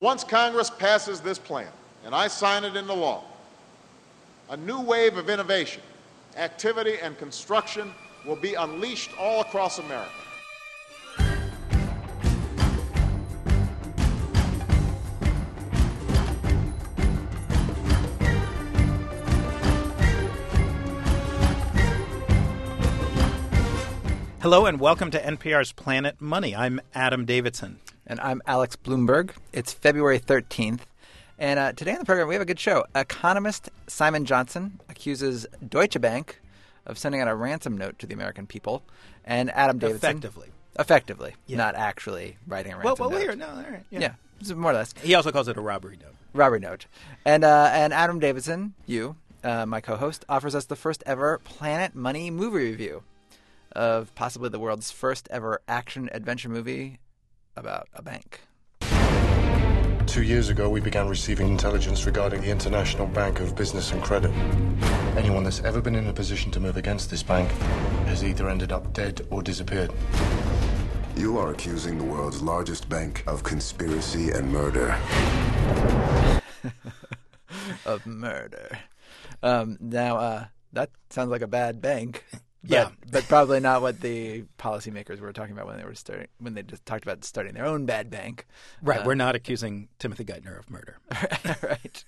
Once Congress passes this plan, and I sign it into law, a new wave of innovation, activity, and construction will be unleashed all across America. Hello and welcome to NPR's Planet Money. I'm Adam Davidson. And I'm Alex Blumberg. It's February 13th. And today on the program, we have a good show. Economist Simon Johnson accuses Deutsche Bank of sending out a ransom note to the American people. And Adam Davidson. Effectively. Yeah. Not actually writing a ransom note. All right. Yeah, more or less. He also calls it a robbery note. And Adam Davidson, my co-host, offers us the first ever Planet Money movie review of possibly the world's first ever action-adventure movie about a bank. 2 years ago, we began receiving intelligence regarding the International Bank of Business and Credit. Anyone that's ever been in a position to move against this bank has either ended up dead or disappeared. You are accusing the world's largest bank of conspiracy and murder. Of murder. That sounds like a bad bank. But probably not what the policymakers were talking about when they just talked about starting their own bad bank. Right. We're not accusing Timothy Geithner of murder. Right.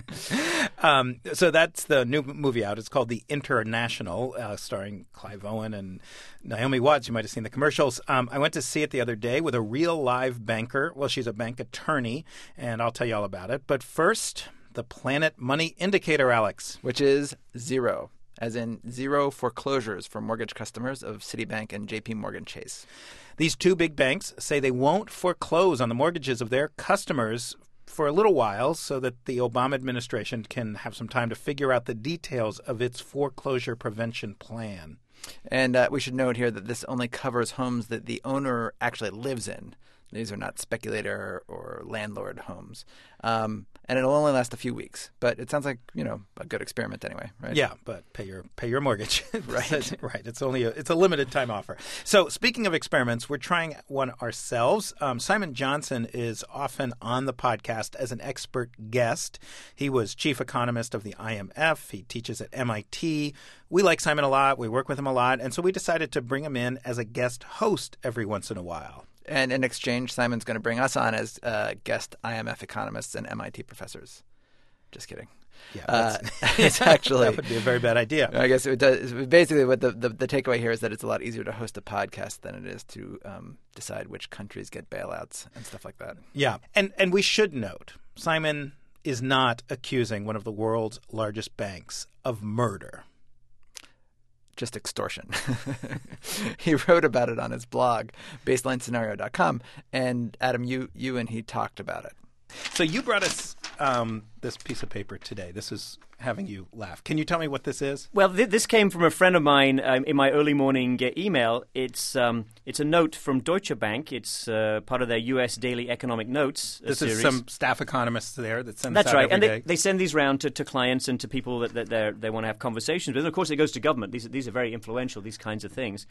So that's the new movie out. It's called The International, starring Clive Owen and Naomi Watts. You might have seen the commercials. I went to see it the other day with a real live banker. Well, she's a bank attorney, and I'll tell you all about it. But first, the Planet Money Indicator, Alex. Which is zero. As in zero foreclosures for mortgage customers of Citibank and J.P. Morgan Chase. These two big banks say they won't foreclose on the mortgages of their customers for a little while so that the Obama administration can have some time to figure out the details of its foreclosure prevention plan. And we should note here that this only covers homes that the owner actually lives in. These are not speculator or landlord homes. And it'll only last a few weeks. But it sounds like, a good experiment anyway, right? Yeah, but pay your mortgage. Right. Right. It's a limited time offer. So speaking of experiments, we're trying one ourselves. Simon Johnson is often on the podcast as an expert guest. He was chief economist of the IMF. He teaches at MIT. We like Simon a lot. We work with him a lot. And so we decided to bring him in as a guest host every once in a while. And in exchange, Simon's going to bring us on as guest IMF economists and MIT professors. Just kidding. Yeah, it's actually that would be a very bad idea. I guess it does. Basically, what the takeaway here is that it's a lot easier to host a podcast than it is to decide which countries get bailouts and stuff like that. Yeah, and we should note, Simon is not accusing one of the world's largest banks of murder. Just extortion. He wrote about it on his blog, BaselineScenario.com, and Adam, you and he talked about it. So you brought us this piece of paper today. This is having you laugh. Can you tell me what this is? Well, this came from a friend of mine in my early morning email. It's a note from Deutsche Bank. It's part of their U.S. Daily Economic Notes This series. is some staff economists there that send this out That's right. every day. And they send these round to clients and to people that they want to have conversations with. And, of course, it goes to government. These are very influential, these kinds of things.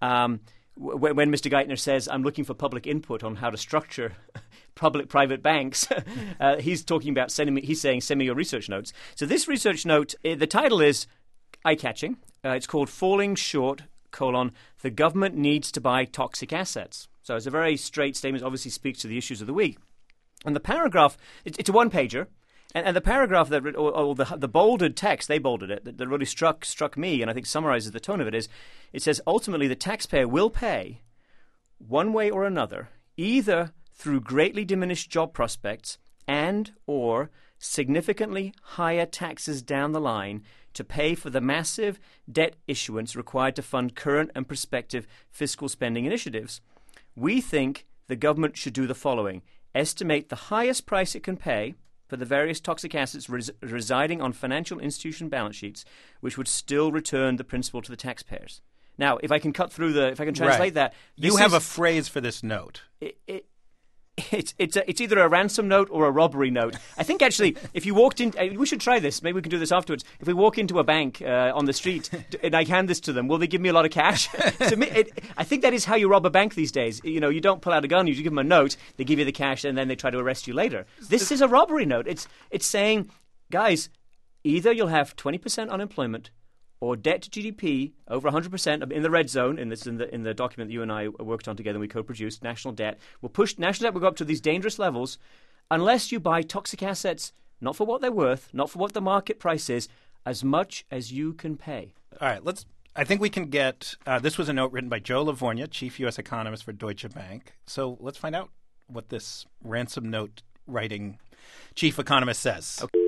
When Mr. Geithner says, I'm looking for public input on how to structure public-private banks, he's talking about send me your research notes. So this research note, the title is eye-catching. It's called Falling Short, the government needs to buy toxic assets. So it's a very straight statement, obviously speaks to the issues of the week. And the paragraph, it's a one-pager. And the paragraph that, or the bolded text, they bolded it, that really struck me, and I think summarizes the tone of it, is it says, ultimately the taxpayer will pay, one way or another, either through greatly diminished job prospects and or significantly higher taxes down the line to pay for the massive debt issuance required to fund current and prospective fiscal spending initiatives. We think the government should do the following. Estimate the highest price it can pay for the various toxic assets residing on financial institution balance sheets, which would still return the principal to the taxpayers. Now, if I can translate that. You have a phrase for this note. it's either a ransom note or a robbery note. I think actually, if you walked in, we should try this. Maybe we can do this afterwards. If we walk into a bank on the street and I hand this to them, will they give me a lot of cash? I think that is how you rob a bank these days. You know, you don't pull out a gun. You give them a note. They give you the cash, and then they try to arrest you later. This is a robbery note. It's saying, guys, either you'll have 20% unemployment, or debt to GDP over 100% in the red zone. In the document that you and I worked on together, and we co-produced. National debt will go up to these dangerous levels, unless you buy toxic assets, not for what they're worth, not for what the market price is, as much as you can pay. All right, I think we can get. This was a note written by Joe Lavorgna, chief U.S. economist for Deutsche Bank. So let's find out what this ransom note writing chief economist says. Okay.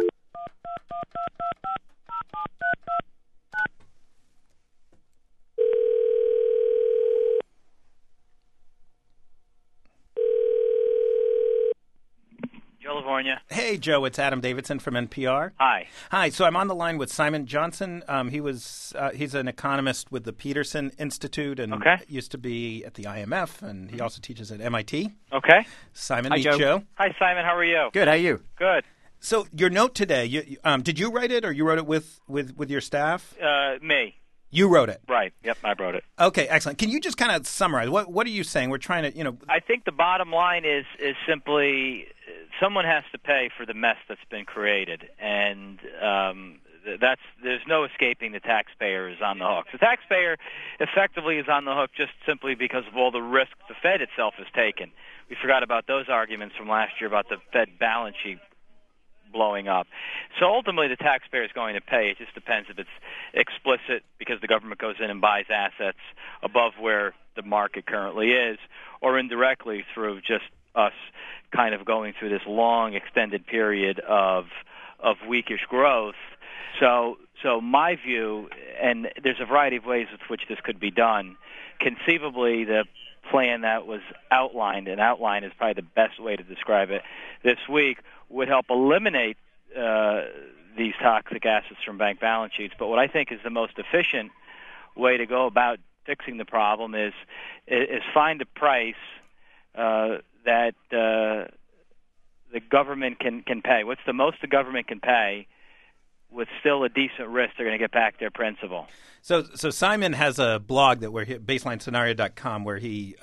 Hey, Joe, it's Adam Davidson from NPR. Hi. So I'm on the line with Simon Johnson. He's an economist with the Peterson Institute and used to be at the IMF, and he also teaches at MIT. Okay. Simon, Hi, meet Joe. Hi, Simon. How are you? Good. How are you? Good. So your note today, did you write it, or you wrote it with your staff? Me. You wrote it. Right. Yep, I wrote it. Okay, excellent. Can you just kind of summarize? What are you saying? We're trying to, I think the bottom line is simply someone has to pay for the mess that's been created, and there's no escaping the taxpayer is on the hook. The taxpayer effectively is on the hook just simply because of all the risks the Fed itself has taken. We forgot about those arguments from last year about the Fed balance sheet blowing up. So ultimately the taxpayer is going to pay. It just depends if it's explicit because the government goes in and buys assets above where the market currently is, or indirectly through just us kind of going through this long extended period of weakish growth. So my view, and there's a variety of ways with which this could be done, conceivably the plan that was outlined, and outline is probably the best way to describe it this week, would help eliminate these toxic assets from bank balance sheets. But what I think is the most efficient way to go about fixing the problem is find a price that the government can pay. What's the most the government can pay with still a decent risk they're going to get back their principal? So Simon has a blog that baselinescenario.com where he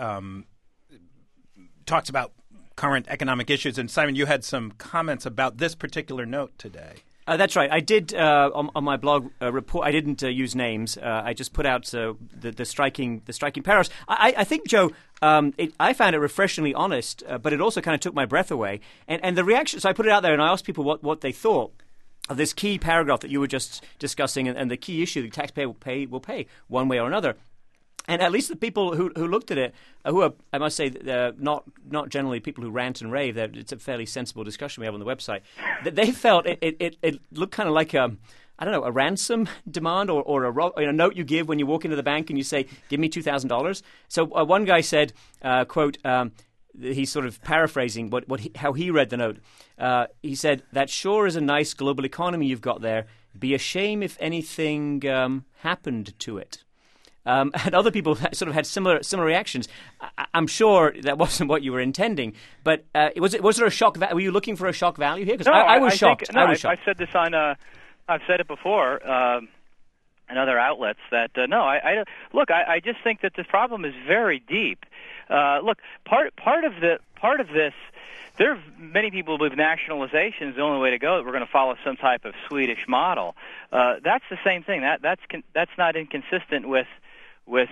talks about current economic issues. And Simon, you had some comments about this particular note today. That's right. I did on my blog report. I didn't use names. I just put out the striking paragraphs. I think, Joe, I found it refreshingly honest, but it also kind of took my breath away. And the reaction. So I put it out there and I asked people what they thought of this key paragraph that you were just discussing, and the key issue the taxpayer will pay one way or another. And at least the people who looked at it, who are, I must say, not generally people who rant and rave, it's a fairly sensible discussion we have on the website, they felt it looked kind of like a ransom demand or a note you give when you walk into the bank and you say, give me $2,000. So one guy said, quote, he's sort of paraphrasing how he read the note. He said, that sure is a nice global economy you've got there. Be a shame if anything happened to it. And other people sort of had similar reactions. I'm sure that wasn't what you were intending, but was there a shock? Were you looking for a shock value here? Because no, I was shocked. I was shocked. I said this on. I've said it before in other outlets that I just think that this problem is very deep. Look, part of this. There are many people who believe nationalization is the only way to go. That we're going to follow some type of Swedish model. That's the same thing. That's not inconsistent with what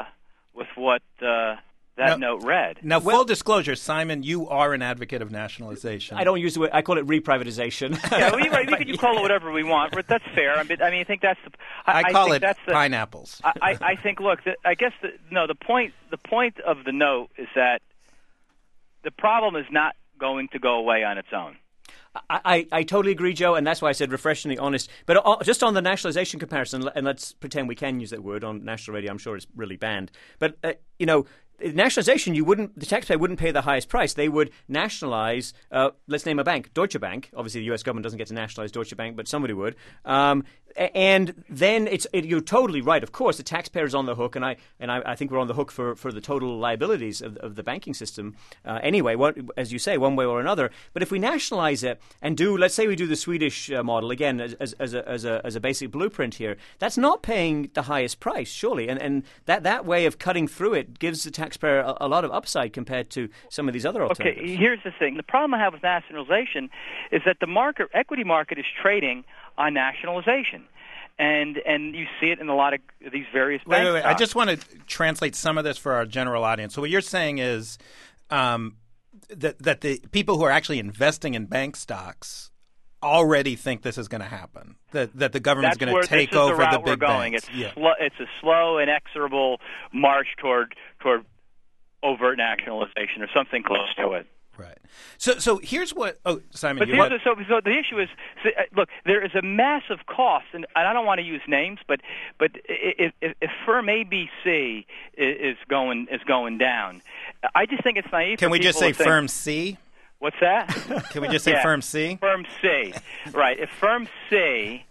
that note read. Now, full disclosure, Simon, you are an advocate of nationalization. I don't use the word. I call it reprivatization. Yeah, we can call it whatever we want, but that's fair. I think that's the. I call it pineapples. I think. Look, the point of the note is that the problem is not going to go away on its own. I totally agree, Joe, and that's why I said refreshingly honest. But just on the nationalization comparison, and let's pretend we can use that word on national radio. I'm sure it's really banned. But nationalization, the taxpayer wouldn't pay the highest price. They would nationalize, let's name a bank, Deutsche Bank. Obviously, the U.S. government doesn't get to nationalize Deutsche Bank, but somebody would. And then you're totally right. Of course, the taxpayer is on the hook, and I think we're on the hook for the total liabilities of the banking system anyway, as you say, one way or another. But if we nationalize it and let's say we do the Swedish model again as a basic blueprint here, that's not paying the highest price, surely, and that way of cutting through it gives the taxpayer a lot of upside compared to some of these other alternatives. Okay, here's the thing: the problem I have with nationalization is that the equity market is trading on nationalization. And you see it in a lot of these various bank Wait. stocks. I just want to translate some of this for our general audience. So what you're saying is that the people who are actually investing in bank stocks already think this is going to happen, that the government's going to take over the big banks. It's a slow, inexorable march toward overt nationalization or something close to it. Right. So here's what. Oh, Simon. So the issue is, look, there is a massive cost, and I don't want to use names, but if firm ABC is going down, I just think it's naive. Can we just say firm C? What's that? Can we just say firm C? Firm C, right? If firm C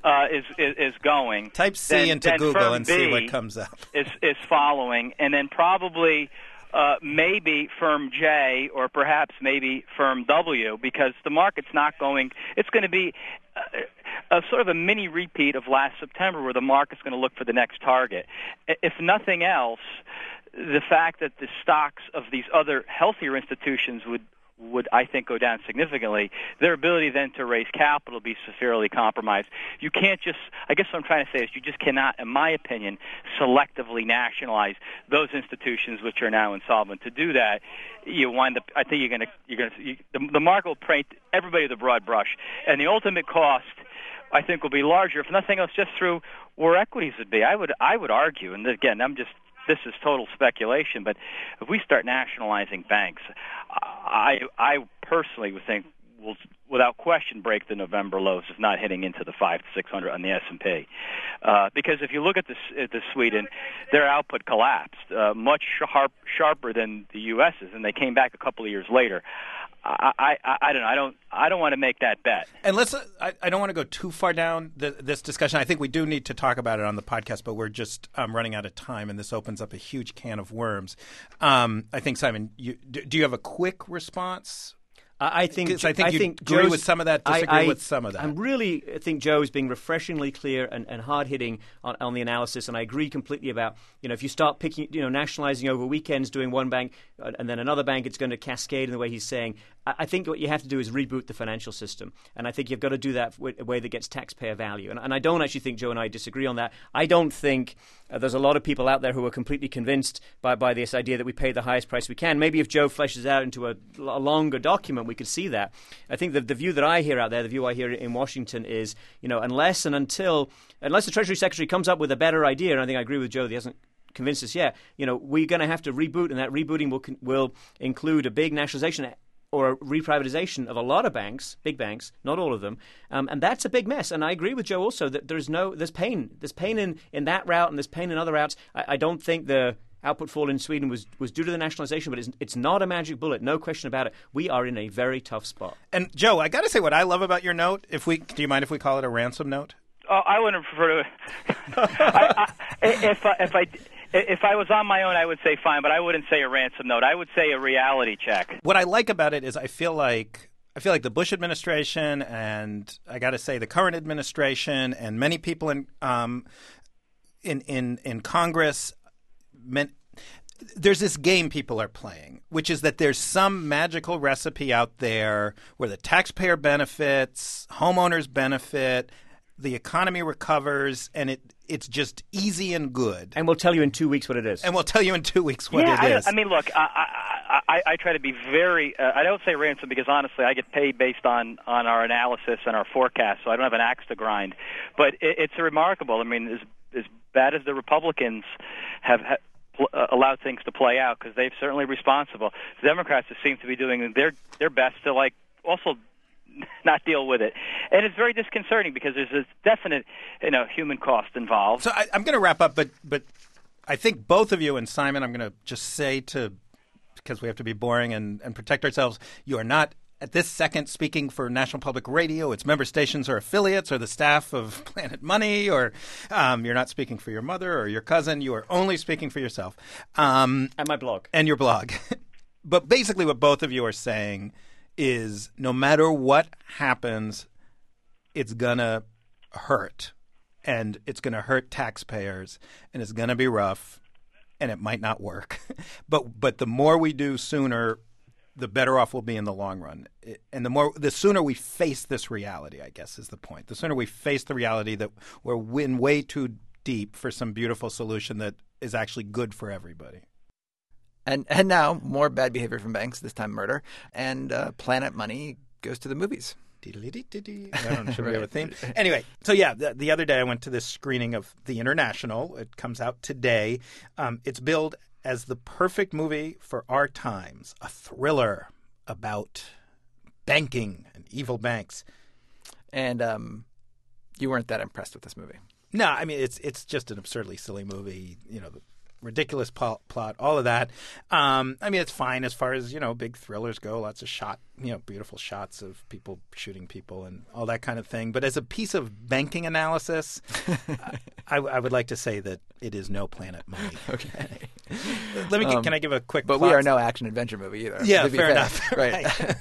is going, type C into Google and see what comes up. Is following, and then probably. Maybe firm J or perhaps maybe firm W, because the market's not going. It's going to be a sort of a mini repeat of last September, where the market's going to look for the next target. If nothing else, the fact that the stocks of these other healthier institutions would I think go down significantly, their ability then to raise capital will be severely compromised. You can't just, I guess what I'm trying to say is you just cannot, in my opinion, selectively nationalize those institutions which are now insolvent. To do that, you wind up, I think the market will paint everybody with a broad brush, and the ultimate cost, I think, will be larger, if nothing else, just through where equities would be. I would argue, and again, this is total speculation, but if we start nationalizing banks, I personally would think will, without question, break the November lows, if not hitting into the 500 to 600 on the S&P. Because if you look at the Sweden, their output collapsed much sharper than the U.S.'s, and they came back a couple of years later. I don't know. I don't want to make that bet. And I don't want to go too far down this discussion. I think we do need to talk about it on the podcast, but we're just running out of time, and this opens up a huge can of worms. I think, Simon, do you have a quick response? I think you agree with some of that, disagree with some of that. I think Joe is being refreshingly clear and hard-hitting on the analysis, and I agree completely about, if you start picking, nationalizing over weekends, doing one bank and then another bank, it's going to cascade in the way he's saying. I think what you have to do is reboot the financial system, and I think you've got to do that in a way that gets taxpayer value. And I don't actually think Joe and I disagree on that. I don't think there's a lot of people out there who are completely convinced by this idea that we pay the highest price we can. Maybe if Joe fleshes out into a longer document, we could see that. I think the view that I hear out there, the view I hear in Washington is, unless the Treasury Secretary comes up with a better idea, and I think I agree with Joe that he hasn't convinced us yet, we're going to have to reboot, and that rebooting will include a big nationalization or a reprivatization of a lot of banks, big banks, not all of them, and that's a big mess. And I agree with Joe also that there's pain. There's pain in that route, and there's pain in other routes. I don't think the output fall in Sweden was due to the nationalization, but it's not a magic bullet, no question about it. We are in a very tough spot. And Joe, I got to say what I love about your note. Do you mind if we call it a ransom note? I wouldn't prefer to. If I was on my own, I would say fine, but I wouldn't say a ransom note. I would say a reality check. What I like about it is I feel like the Bush administration, and I got to say the current administration, and many people in Congress, there's this game people are playing, which is that there's some magical recipe out there where the taxpayer benefits, homeowners benefit, the economy recovers, and it's just easy and good. And we'll tell you in 2 weeks what it is. And we'll tell you in 2 weeks what it is. I mean, look, I try to be very I don't say ransom because, honestly, I get paid based on our analysis and our forecast, so I don't have an axe to grind. But it's remarkable. I mean, as bad as the Republicans have allowed things to play out, because they're certainly responsible, the Democrats just seem to be doing their best to, also not deal with it. And it's very disconcerting because there's this definite, human cost involved. So I'm going to wrap up, but I think both of you and Simon, I'm going to just say because we have to be boring and protect ourselves, you are not at this second speaking for National Public Radio, its member stations or affiliates or the staff of Planet Money, or you're not speaking for your mother or your cousin. You are only speaking for yourself. And my blog. And your blog. But basically what both of you are saying is no matter what happens, it's going to hurt. And it's going to hurt taxpayers. And it's going to be rough. And it might not work. But the more we do sooner, the better off we'll be in the long run. And the sooner we face this reality, I guess, is the point. The sooner we face the reality that we're in way too deep for some beautiful solution that is actually good for everybody. And now, more bad behavior from banks, this time murder, and Planet Money goes to the movies. I don't know, should we have a theme? Anyway, so yeah, the other day I went to this screening of The International. It comes out today. It's billed as the perfect movie for our times, a thriller about banking and evil banks. And you weren't that impressed with this movie? No, I mean, it's just an absurdly silly movie, the ridiculous plot, all of that. I mean, it's fine as far as, big thrillers go, lots of beautiful shots of people shooting people and all that kind of thing. But as a piece of banking analysis, I would like to say that it is no Planet Money. Okay. Can I give a quick But plot? we are no action adventure movie either. Yeah, fair enough. Right.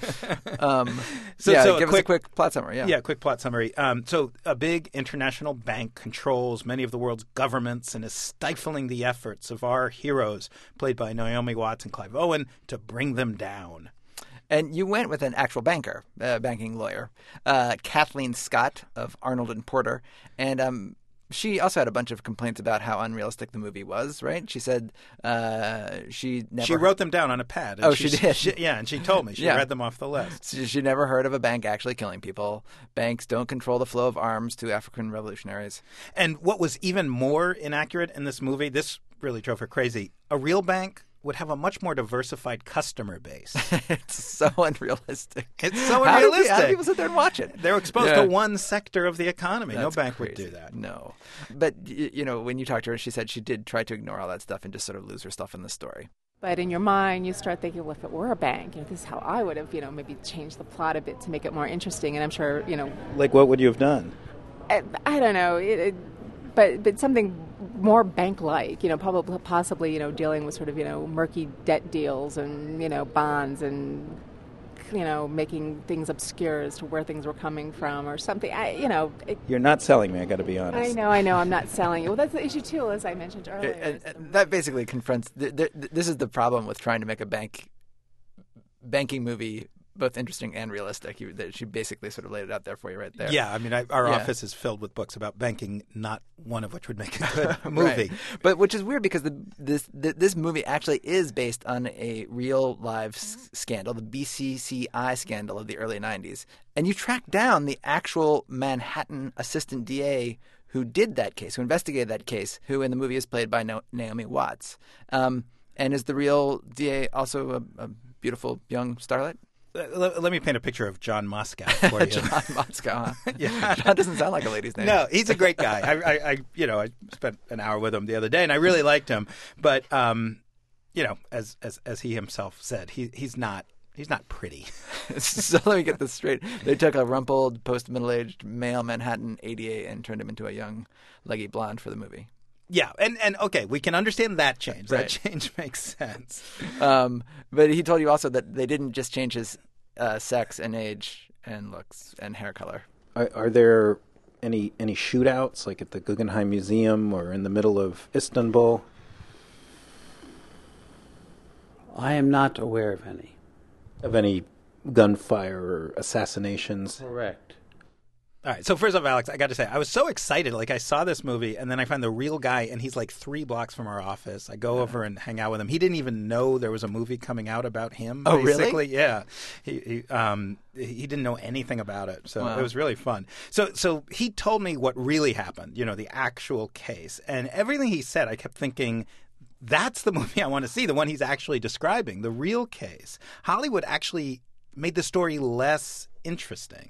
So give us a quick plot summary. Yeah, quick plot summary. So a big international bank controls many of the world's governments and is stifling the efforts of our heroes, played by Naomi Watts and Clive Owen, to bring them down. And you went with an actual banking lawyer, Kathleen Scott of Arnold and Porter. And she also had a bunch of complaints about how unrealistic the movie was, right? She said she wrote them down on a pad. And she did? And she told me. She read them off the list. She never heard of a bank actually killing people. Banks don't control the flow of arms to African revolutionaries. And what was even more inaccurate in this movie, this really drove her crazy, a real bank would have a much more diversified customer base. It's so unrealistic. It's so unrealistic. How do people sit there and watch it? They're exposed to one sector of the economy. That's no bank crazy. would do that. No. But, when you talked to her, she said she did try to ignore all that stuff and just sort of lose herself in the story. But in your mind, you start thinking, well, if it were a bank, this is how I would have, maybe changed the plot a bit to make it more interesting. And I'm sure, Like what would you have done? I don't know. But something more bank-like, possibly, dealing with sort of, murky debt deals and, bonds and, making things obscure as to where things were coming from or something. You're not selling me, I got to be honest. I know, I'm not selling you. Well, that's the issue, too, as I mentioned earlier. And that basically confronts this is the problem with trying to make a banking movie both interesting and realistic. She basically sort of laid it out there for you right there. Yeah, I mean, our office is filled with books about banking, not one of which would make a good movie. Right. But which is weird because this movie actually is based on a real live scandal, the BCCI scandal of the early 90s. And you track down the actual Manhattan assistant DA who did that case, who investigated that case, who in the movie is played by Naomi Watts. And is the real DA also a beautiful young starlet? Let me paint a picture of John Moscow for you. John Moscow, huh? Yeah. John doesn't sound like a lady's name. No, he's a great guy. I spent an hour with him the other day, and I really liked him. But as he himself said, he's not pretty. So let me get this straight. They took a rumpled, post-middle-aged male Manhattan ADA and turned him into a young, leggy blonde for the movie. Yeah, and okay, we can understand that change. Right. That change makes sense. But he told you also that they didn't just change his sex and age and looks and hair color. Are there any shootouts, like at the Guggenheim Museum or in the middle of Istanbul? I am not aware of any. Of any gunfire or assassinations? Correct. All right. So first off, Alex, I got to say, I was so excited. Like, I saw this movie, and then I find the real guy, and he's like 3 blocks from our office. I go over and hang out with him. He didn't even know there was a movie coming out about him. Oh, basically. Really? Yeah. He didn't know anything about it, so Wow. It was really fun. So he told me what really happened. The actual case, and everything he said, I kept thinking, that's the movie I want to see. The one he's actually describing, the real case. Hollywood actually made the story less interesting.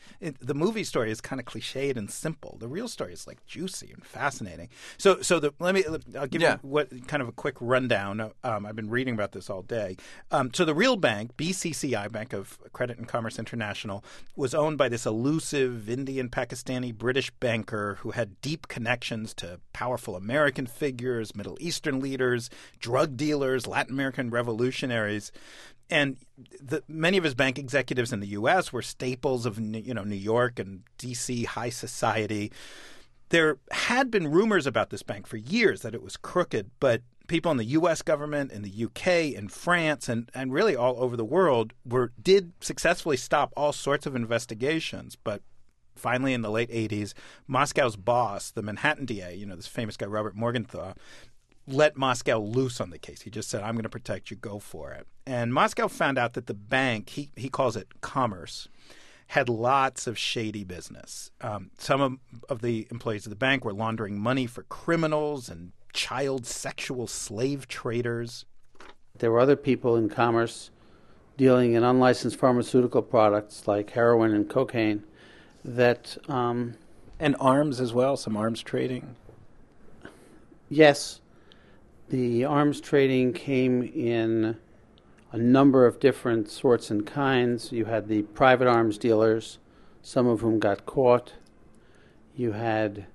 The movie story is kind of cliched and simple. The real story is like juicy and fascinating. So I'll give you what kind of a quick rundown. I've been reading about this all day. So the real bank, BCCI, Bank of Credit and Commerce International, was owned by this elusive Indian, Pakistani, British banker who had deep connections to powerful American figures, Middle Eastern leaders, drug dealers, Latin American revolutionaries. And many of his bank executives in the U.S. were staples of New York and D.C. high society. There had been rumors about this bank for years that it was crooked, but people in the U.S. government, in the U.K., in France, and really all over the world did successfully stop all sorts of investigations. But finally, in the late 80s, Moscow's boss, the Manhattan DA, this famous guy Robert Morgenthau, let Moscow loose on the case. He just said, I'm going to protect you, go for it. And Moscow found out that the bank, he calls it Commerce, had lots of shady business. Some of the employees of the bank were laundering money for criminals and child sexual slave traders. There were other people in Commerce dealing in unlicensed pharmaceutical products like heroin and cocaine that... and arms as well, some arms trading. Yes. The arms trading came in a number of different sorts and kinds. You had the private arms dealers, some of whom got caught. You had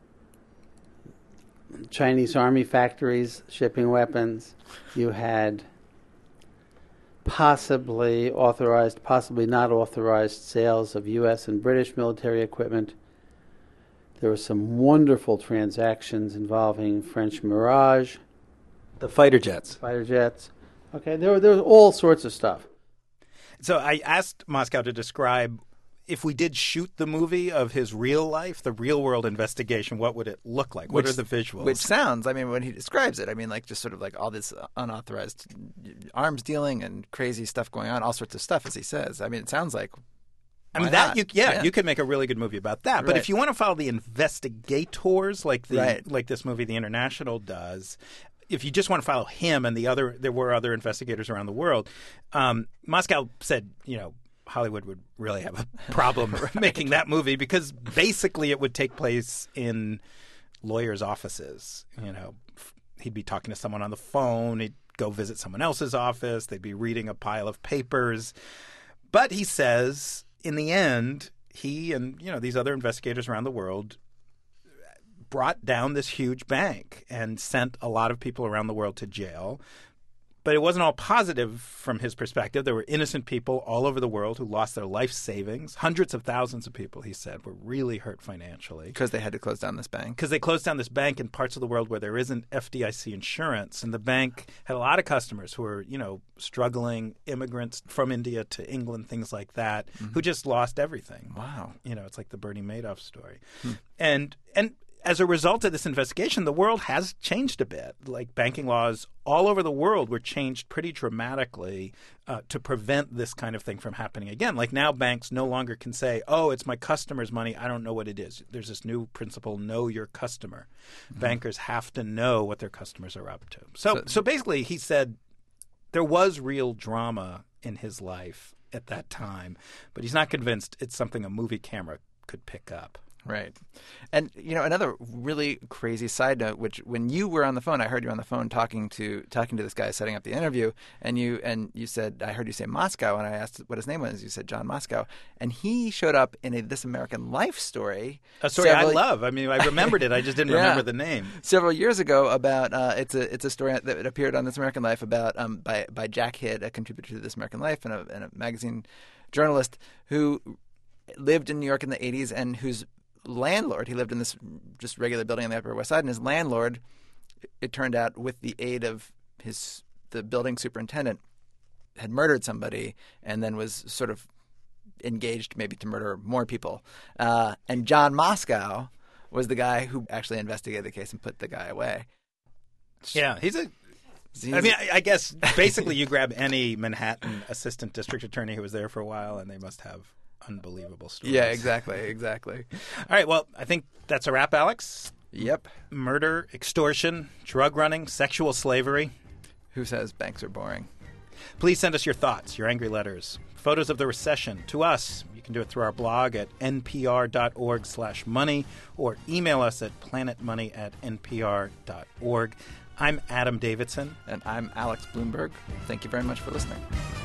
Chinese army factories shipping weapons. You had possibly authorized, possibly not authorized sales of U.S. and British military equipment. There were some wonderful transactions involving French Mirage. The fighter jets. Okay, there was all sorts of stuff. So I asked Moscow to describe, if we did shoot the movie of his real life, the real world investigation, what would it look like? What are the visuals? Which sounds, when he describes it, like just sort of like all this unauthorized arms dealing and crazy stuff going on, all sorts of stuff, as he says. It sounds like... you could make a really good movie about that. But if you want to follow the investigators like this movie, The International, does... If you just want to follow him and there were other investigators around the world, Moscow said, Hollywood would really have a problem making that movie because basically it would take place in lawyers' offices. He'd be talking to someone on the phone. He'd go visit someone else's office. They'd be reading a pile of papers. But he says, in the end, he and these other investigators around the world brought down this huge bank and sent a lot of people around the world to jail. But it wasn't all positive from his perspective. There were innocent people all over the world who lost their life savings. Hundreds of thousands of people, he said, were really hurt financially. Because they had to close down this bank. Because they closed down this bank in parts of the world where there isn't FDIC insurance. And the bank had a lot of customers who were, struggling immigrants from India to England, things like that, who just lost everything. Wow. It's like the Bernie Madoff story. And as a result of this investigation, the world has changed a bit. Like banking laws all over the world were changed pretty dramatically to prevent this kind of thing from happening again. Like now banks no longer can say, oh, it's my customer's money. I don't know what it is. There's this new principle, know your customer. Bankers have to know what their customers are up to. So basically he said there was real drama in his life at that time, but he's not convinced it's something a movie camera could pick up. Right. And, another really crazy side note, which when you were on the phone, I heard you on the phone talking to this guy setting up the interview, and you said, I heard you say Moscow, and I asked what his name was. You said John Moscow. And he showed up in a This American Life story. A story I love. I remembered it. I just didn't remember the name. Several years ago about it's a story that appeared on This American Life about by Jack Hidd, a contributor to This American Life and a magazine journalist who lived in New York in the 80s and whose landlord, he lived in this just regular building on the Upper West Side, and his landlord, it turned out, with the aid of the building superintendent, had murdered somebody and then was sort of engaged maybe to murder more people. And John Moscow was the guy who actually investigated the case and put the guy away. Yeah, I guess basically you grab any Manhattan assistant district attorney who was there for a while and they must have unbelievable stories. Yeah, exactly. All right, well, I think that's a wrap, Alex. Yep. Murder, extortion, drug running, sexual slavery. Who says banks are boring? Please send us your thoughts, your angry letters, photos of the recession to us. You can do it through our blog at npr.org/money or email us at planetmoney@npr.org. I'm Adam Davidson. And I'm Alex Blumberg. Thank you very much for listening.